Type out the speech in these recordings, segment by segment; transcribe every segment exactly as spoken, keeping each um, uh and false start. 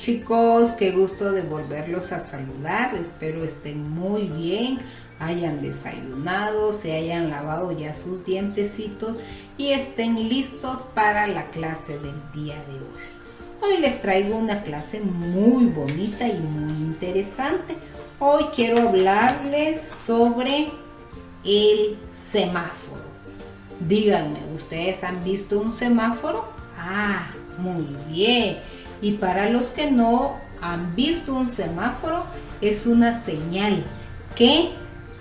chicos, qué gusto de volverlos a saludar. Espero estén muy bien, hayan desayunado, se hayan lavado ya sus dientecitos y estén listos para la clase del día de hoy. Hoy les traigo una clase muy bonita y muy interesante. Hoy quiero hablarles sobre el semáforo. Díganme, ¿ustedes han visto un semáforo? Ah, muy bien. Y para los que no han visto un semáforo, es una señal que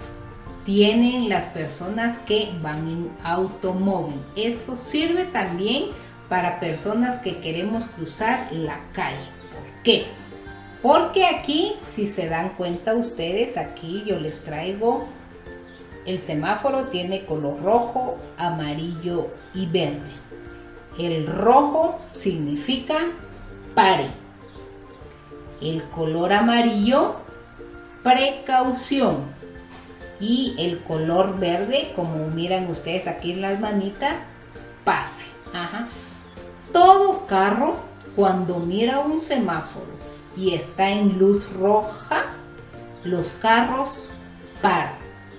tienen las personas que van en automóvil. Esto sirve también para personas que queremos cruzar la calle. ¿Por qué? Porque aquí, si se dan cuenta ustedes, aquí yo les traigo el semáforo, tiene color rojo, amarillo y verde. El rojo significa pare. El color amarillo, precaución. Y el color verde, como miran ustedes aquí en las manitas, pase. Ajá. Todo carro, cuando mira un semáforo y está en luz roja, los carros paran.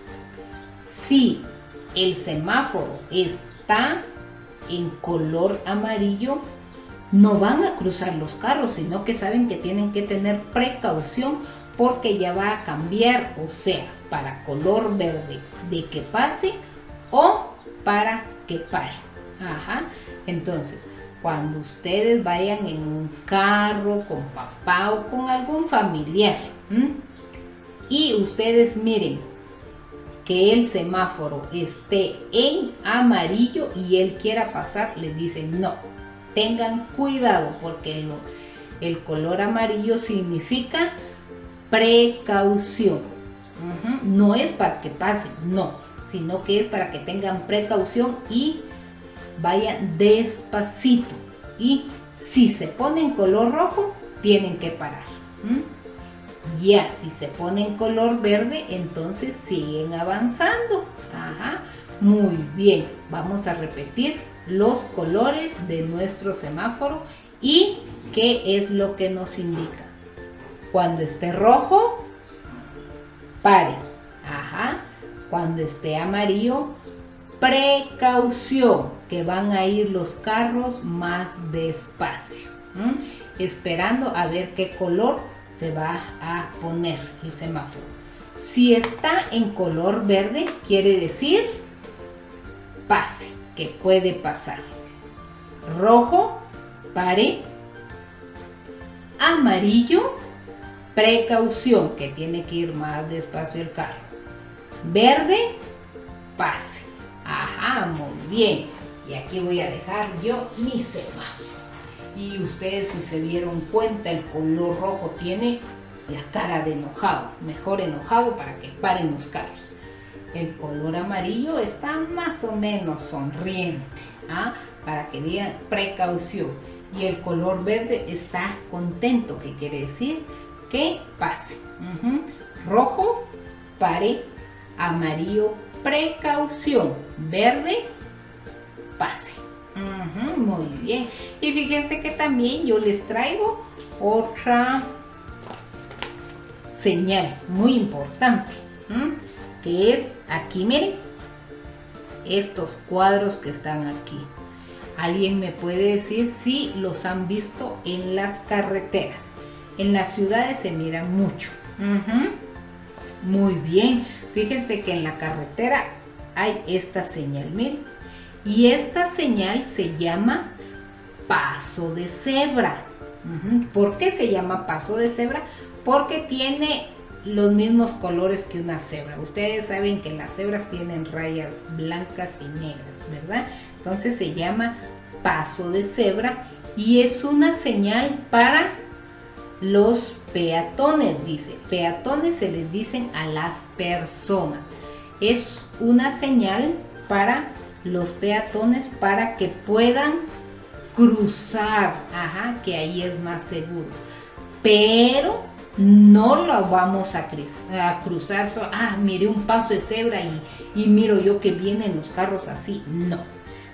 Si el semáforo está en color amarillo, no van a cruzar los carros, sino que saben que tienen que tener precaución porque ya va a cambiar, o sea, para color verde, de que pase o para que pare. Ajá. Entonces, cuando ustedes vayan en un carro con papá o con algún familiar, ¿m? y ustedes miren que el semáforo esté en amarillo y él quiera pasar, les dicen no, tengan cuidado porque lo, el color amarillo significa precaución. Uh-huh. No es para que pasen, no, sino que es para que tengan precaución y vayan despacito. Y si se pone en color rojo, tienen que parar. ¿Mm? Ya, si se pone en color verde, entonces siguen avanzando. Ajá, muy bien. Vamos a repetir los colores de nuestro semáforo y qué es lo que nos indica. Cuando esté rojo, pare. Ajá. Cuando esté amarillo, precaución, que van a ir los carros más despacio, ¿m? esperando a ver qué color se va a poner el semáforo. Si está en color verde, quiere decir pase, que puede pasar. Rojo, pare. Amarillo, precaución, que tiene que ir más despacio el carro. Verde, pase. Ajá, muy bien. Y aquí voy a dejar yo mi semáforo. Y ustedes, si se dieron cuenta, el color rojo tiene la cara de enojado. Mejor enojado para que paren los carros. El color amarillo está más o menos sonriente, ¿ah? para que digan precaución. Y el color verde está contento, que quiere decir que pase. Uh-huh. Rojo, pare. Amarillo, precaución. Verde, pase. Uh-huh, muy bien. Y fíjense que también yo les traigo otra señal muy importante, ¿m? que es aquí, miren, estos cuadros que están aquí. ¿Alguien me puede decir si los han visto en las carreteras? En las ciudades se mira mucho. Uh-huh. Muy bien. Fíjense que en la carretera hay esta señal, miren. Y esta señal se llama paso de cebra. Uh-huh. ¿Por qué se llama paso de cebra? Porque tiene los mismos colores que una cebra. Ustedes saben que las cebras tienen rayas blancas y negras, ¿verdad? Entonces se llama paso de cebra y es una señal para los peatones, dice. Peatones se les dicen a las personas. Es una señal para los peatones para que puedan cruzar, ajá, que ahí es más seguro. Pero no lo vamos a, a cruzar, so, ah, mire un paso de cebra y, y miro yo que vienen los carros así. No,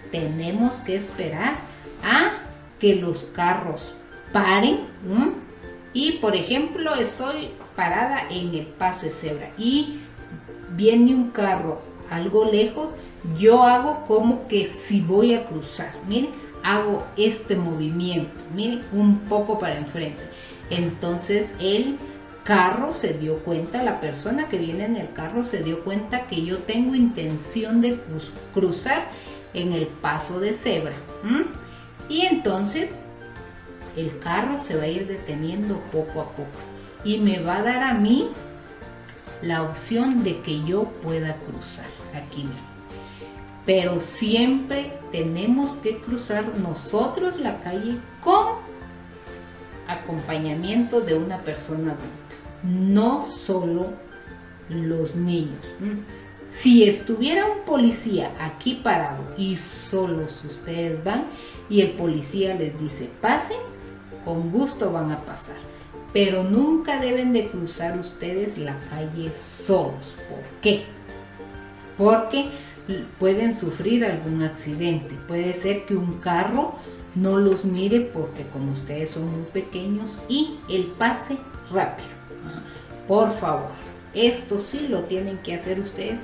tenemos que esperar a que los carros paren, ¿m? Y por ejemplo, estoy parada en el paso de cebra y viene un carro algo lejos, yo hago como que si voy a cruzar, miren, hago este movimiento, miren, un poco para enfrente. Entonces el carro se dio cuenta, la persona que viene en el carro se dio cuenta que yo tengo intención de cruz, cruzar en el paso de cebra. ¿Mm? Y entonces el carro se va a ir deteniendo poco a poco y me va a dar a mí la opción de que yo pueda cruzar aquí mismo. Pero siempre tenemos que cruzar nosotros la calle con acompañamiento de una persona adulta, no solo los niños. Si estuviera un policía aquí parado y solos ustedes van y el policía les dice pasen, con gusto van a pasar, pero nunca deben de cruzar ustedes la calle solos. ¿Por qué? Porque pueden sufrir algún accidente. Puede ser que un carro no los mire porque como ustedes son muy pequeños y el pase rápido. Por favor, esto sí lo tienen que hacer ustedes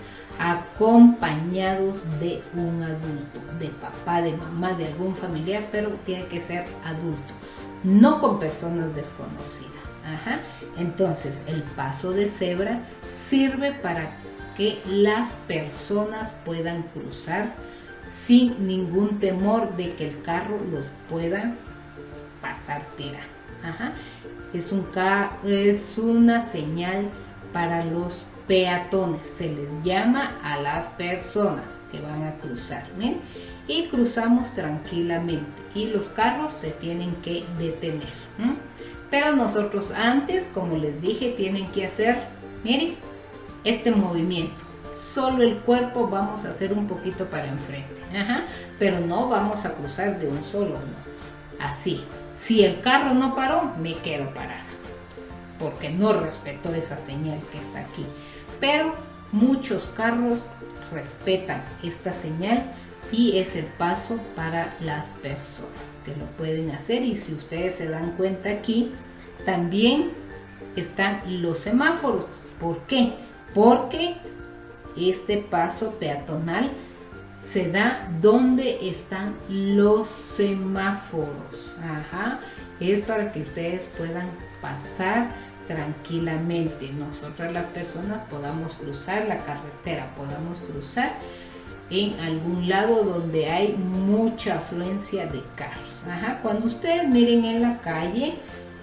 acompañados de un adulto, de papá, de mamá, de algún familiar, pero tiene que ser adulto, no con personas desconocidas. Ajá. Entonces el paso de cebra sirve para que las personas puedan cruzar sin ningún temor de que el carro los pueda pasar tirando. Ajá. Es, un ca es una señal para los peatones, se les llama a las personas que van a cruzar, ¿ven? Y cruzamos tranquilamente y los carros se tienen que detener. ¿Mm? Pero nosotros antes, como les dije, tienen que hacer, miren, este movimiento. Solo el cuerpo vamos a hacer un poquito para enfrente. Ajá. Pero no vamos a cruzar de un solo, no. Así. Si el carro no paró, me quedo parada, porque no respetó esa señal que está aquí. Pero muchos carros respetan esta señal y es el paso para las personas que lo pueden hacer. Y si ustedes se dan cuenta aquí, también están los semáforos. ¿Por qué? Porque este paso peatonal se da donde están los semáforos. Ajá. Es para que ustedes puedan pasar tranquilamente. Nosotras las personas podamos cruzar la carretera, podamos cruzar en algún lado donde hay mucha afluencia de carros. Ajá. Cuando ustedes miren en la calle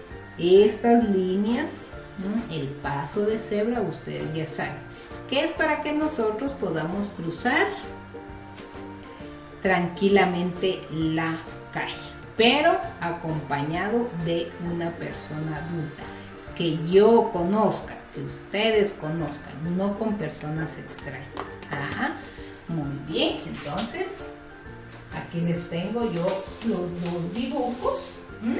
estas líneas, ¿no?, el paso de cebra, ustedes ya saben que es para que nosotros podamos cruzar tranquilamente la calle, pero acompañado de una persona adulta que yo conozca, que ustedes conozcan, no con personas extrañas. Ajá. Muy bien, entonces aquí les tengo yo los dos dibujos. ¿Mm?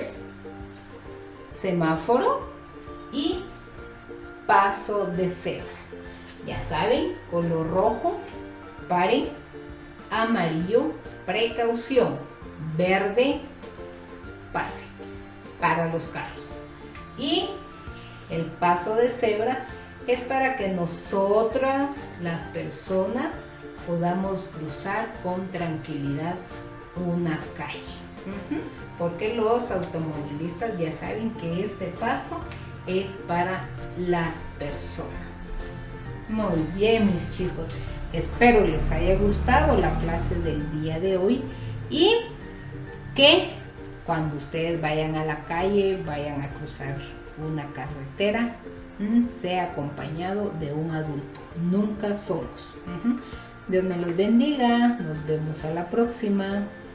Semáforo y paso de cebra. Ya saben, color rojo, paren, amarillo, precaución, verde, pase para los carros. Y el paso de cebra es para que nosotras, las personas, podamos cruzar con tranquilidad una calle. Uh-huh. Porque los automovilistas ya saben que este paso es para las personas. Muy bien, mis chicos, espero les haya gustado la clase del día de hoy y que cuando ustedes vayan a la calle, vayan a cruzar una carretera, sea acompañado de un adulto, nunca solos. Dios me los bendiga, nos vemos a la próxima.